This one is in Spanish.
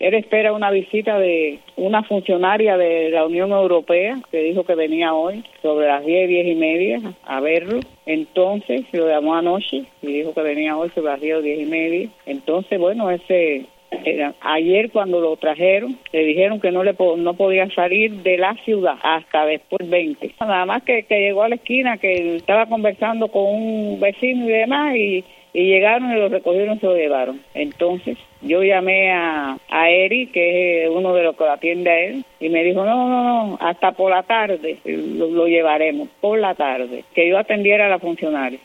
Él espera una visita de una funcionaria de la Unión Europea que dijo que venía hoy sobre las 10:30 a verlo. Entonces lo llamó anoche y dijo que venía hoy sobre las 10:30. Entonces, bueno, ayer cuando lo trajeron, le dijeron que no podía salir de la ciudad hasta después 20. Nada más que llegó a la esquina, que estaba conversando con un vecino y demás, y llegaron y lo recogieron y se lo llevaron. Entonces yo llamé a Eric, que es uno de los que lo atiende a él, y me dijo, no, hasta por la tarde lo llevaremos, por la tarde, que yo atendiera a la funcionaria.